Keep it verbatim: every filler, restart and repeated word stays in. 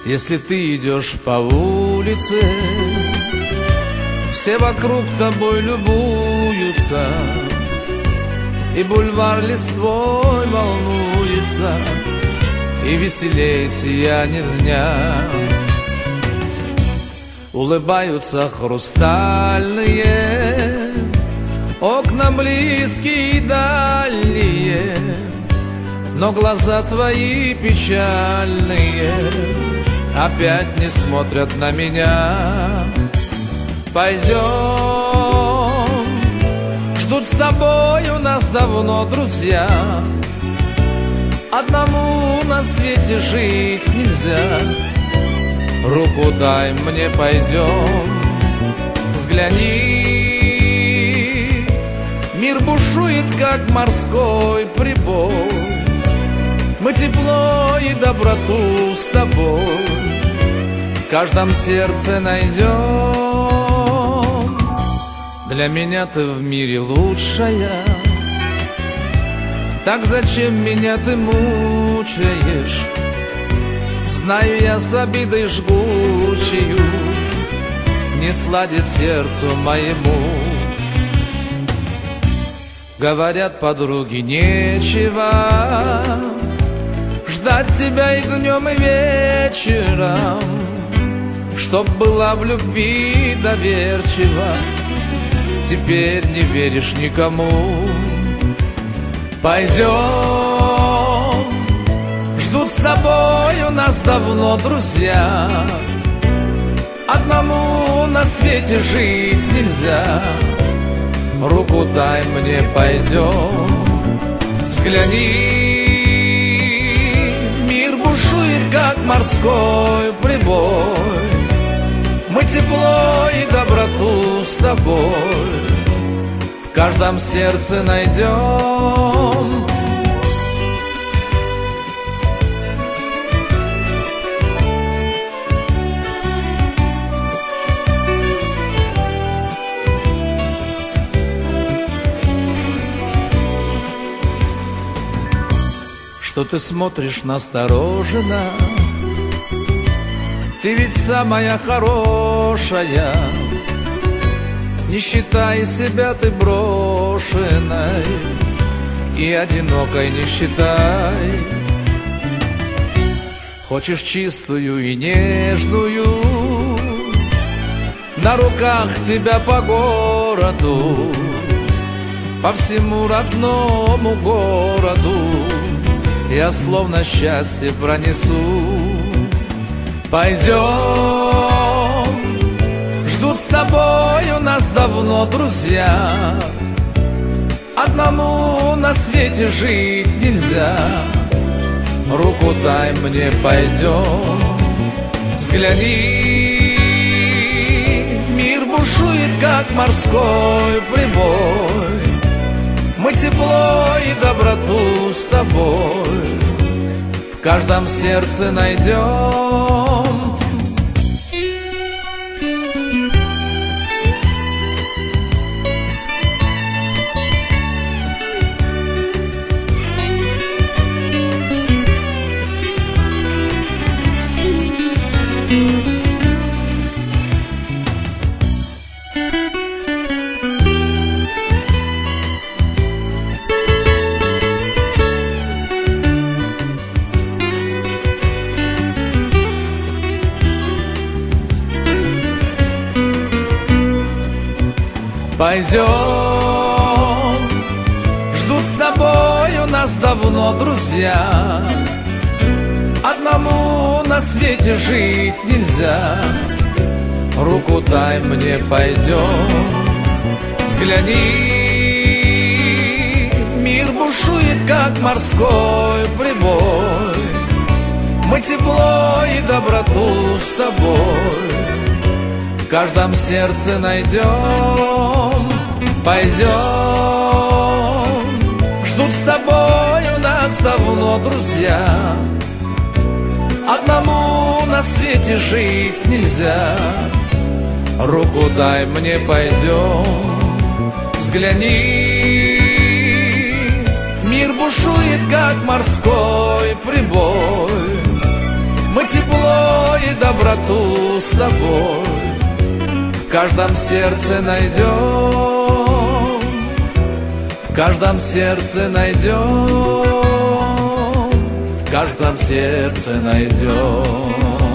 Если ты идешь по улице, все вокруг тобой любуются, и бульвар листвой волнуется, и веселей сияние дня. Улыбаются хрустальные окна, близкие и дальние, но глаза твои печальные опять не смотрят на меня. Пойдем, ждут с тобой у нас давно друзья. Одному на свете жить нельзя. Руку дай мне, пойдем, взгляни. Мир бушует, как морской прибой. Мы тепло и доброту с тобой в каждом сердце найдем. Для меня ты в мире лучшая, так зачем меня ты мучаешь? Знаю я, с обидой жгучею не сладит сердцу моему. Говорят подруги, нечего ждать тебя и днем, и вечером, чтоб была в любви доверчива. Теперь не веришь никому. Пойдем, ждут с тобой у нас давно друзья. Одному на свете жить нельзя. Руку дай мне, пойдем, взгляни. Мир бушует, как морской прибой. Мы тепло и доброту с тобой в каждом сердце найдем. Что ты смотришь настороженно? Ты ведь самая хорошая. Не считай себя ты брошенной и одинокой не считай. Хочешь чистую и нежную, на руках тебя по городу, по всему родному городу я словно счастье пронесу. Пойдем, ждут с тобой у нас давно друзья. Одному на свете жить нельзя. Руку дай мне, пойдем, взгляни. Мир бушует, как морской прибой. Мы тепло и доброту с тобой в каждом сердце найдем. Пойдем, ждут с тобой у нас давно друзья. Одному на свете жить нельзя. Руку дай мне, пойдем, взгляни. Мир бушует, как морской прибой. Мы тепло и доброту с тобой в каждом сердце найдем. Пойдем, ждут с тобой у нас давно друзья. Одному на свете жить нельзя. Руку дай мне, пойдем, взгляни. Мир бушует, как морской прибой. Мы тепло и доброту с тобой в каждом сердце найдем, в каждом сердце найдем, в каждом сердце найдем.